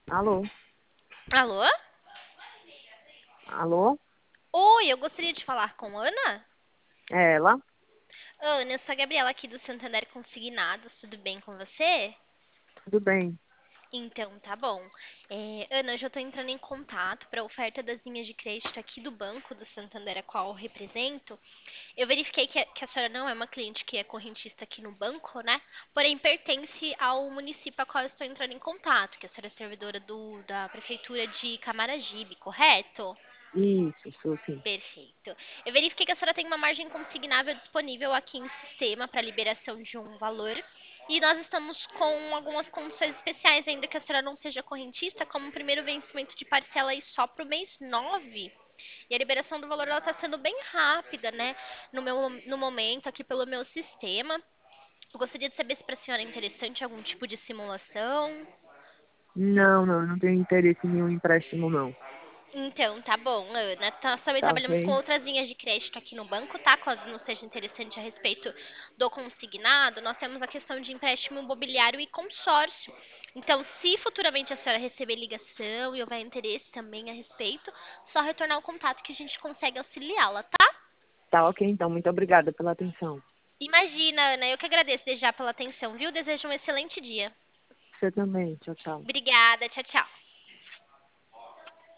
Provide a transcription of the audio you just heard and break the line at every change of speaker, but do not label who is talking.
Alô?
Alô?
Alô?
Oi, eu gostaria de falar com Ana.
É ela?
Ana, eu sou a Gabriela aqui do Santander Consignados. Tudo bem com você?
Tudo bem?
Então, tá bom. Ana, hoje eu estou entrando em contato para a oferta das linhas de crédito aqui do banco do Santander, a qual eu represento. Eu verifiquei que a senhora não é uma cliente que é correntista aqui no banco, né? Porém, pertence ao município a qual eu estou entrando em contato, que a senhora é servidora da Prefeitura de Camaragibe, correto?
Isso, sou sim.
Perfeito. Eu verifiquei que a senhora tem uma margem consignável disponível aqui em sistema para liberação de um valor. E nós estamos com algumas condições especiais, ainda que a senhora não seja correntista, como o primeiro vencimento de parcela aí só para o mês 9. E a liberação do valor está sendo bem rápida, né? No momento, aqui pelo meu sistema. Eu gostaria de saber se para a senhora é interessante algum tipo de simulação.
Não tenho interesse em nenhum empréstimo, não.
Então, tá bom, Ana. Nós também
Tá
trabalhamos com
ok?
outras linhas de crédito aqui no banco, tá? Caso não seja interessante a respeito do consignado, nós temos a questão de empréstimo imobiliário e consórcio. Então, se futuramente a senhora receber ligação e houver interesse também a respeito, só retornar o contato que a gente consegue auxiliá-la, tá?
Tá ok, então. Muito obrigada pela atenção.
Imagina, Ana, eu que agradeço desde já pela atenção, viu? Desejo um excelente dia.
Você também. Tchau, tchau.
Obrigada, tchau, tchau.